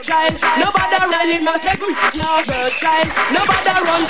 child. Nobody really must take no girl child. Nobody run